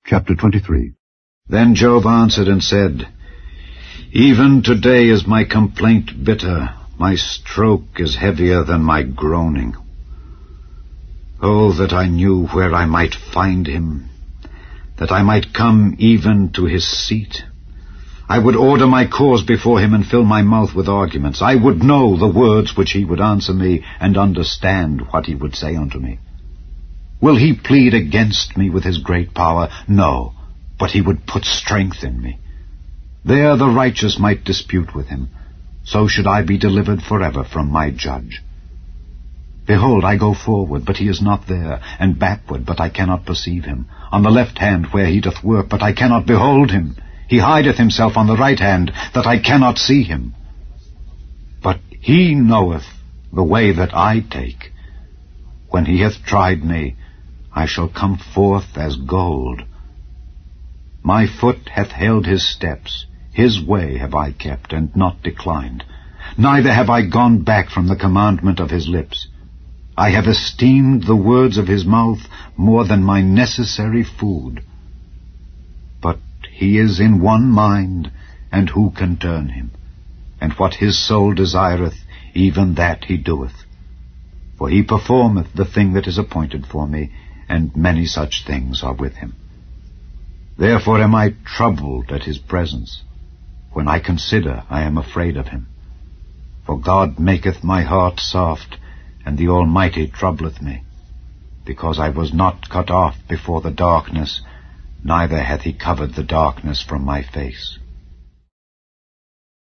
Chapter 23. Then Job answered and said, Even today is my complaint bitter, my stroke is heavier than my groaning. Oh, that I knew where I might find him, that I might come even to his seat. I would order my cause before him and fill my mouth with arguments. I would know the words which he would answer me, and understand what he would say unto me. Will he plead against me with his great power? No, but he would put strength in me. There the righteous might dispute with him. So should I be delivered forever from my judge. Behold, I go forward, but he is not there, and backward, but I cannot perceive him. On the left hand where he doth work, but I cannot behold him. He hideth himself on the right hand, that I cannot see him. But he knoweth the way that I take. When he hath tried me, I shall come forth as gold. My foot hath held his steps. His way have I kept, and not declined. Neither have I gone back from the commandment of his lips. I have esteemed the words of his mouth more than my necessary food. But he is in one mind, and who can turn him? And what his soul desireth, even that he doeth. For he performeth the thing that is appointed for me, and many such things are with him. Therefore am I troubled at his presence. When I consider, I am afraid of him. For God maketh my heart soft, and the Almighty troubleth me. Because I was not cut off before the darkness, neither hath he covered the darkness from my face.